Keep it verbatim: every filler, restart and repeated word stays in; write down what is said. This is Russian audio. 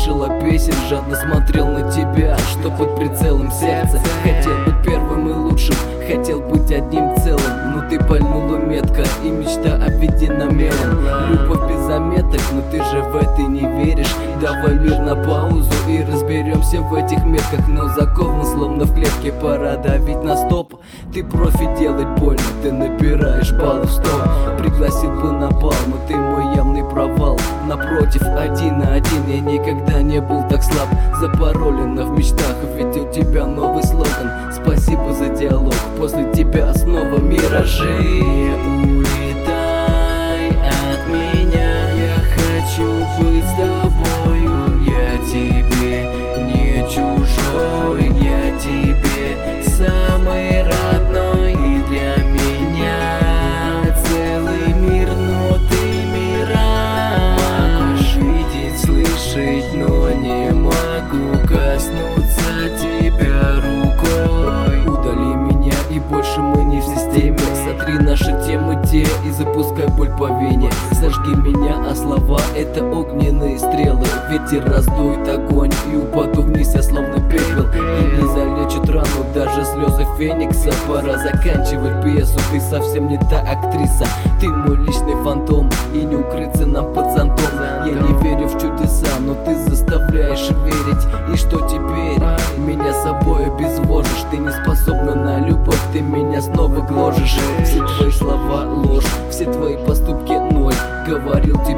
слышала песен, жадно смотрел на тебя, что под прицелом сердца. Хотел быть первым и лучшим, хотел быть одним целым, но ты пальнула метко, и мечта обведена мелом. Любовь без заметок, но ты же в это не веришь. Давай мир на паузу и разберемся в этих метках. Но закован словно в клетке, пора давить на стоп. Ты профи, делать больно, ты набираешь баллов сто. Пригласил бы на бал, но ты мой явный провал. Напротив, один на один, я никогда не был так слаб. Запаролено в мечтах, ведь у тебя новый слоган. Спасибо за диалог, после тебя снова миражи. Улетай от меня, я хочу быть с тобою. Я тебе не чужой, я тебе самый родной. И для меня целый мир, но ты мира. Могу видеть, слышать, но не могу коснуться тебя рукой. Удали меня, и больше мы не в системе. Сотри наши темы те и запускай боль по вене. Сожги меня, а слова — это огненные стрелы. Ветер раздует огонь, и упаду вниз я словно пепел. И не залечит рану даже слезы феникса. Пора заканчивать пьесу, ты совсем не та актриса. Ты мой личный фантом, и не укрыться нам под зонтом. Я не верю в чудеса, но ты заставляешь верить. И что теперь? Меня собой обезвожишь. Ты не способна на любовь, ты меня снова гложешь. Все твои слова ложь, все твои поступки ноль. Говорил тебе